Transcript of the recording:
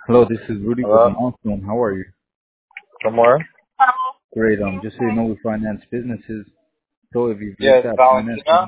Hello, this is Rudy with Hello? Milestone. How are you? Somewhere? Great. Just so you know, we finance businesses. So if you've looked Yes, at Valentina? financing,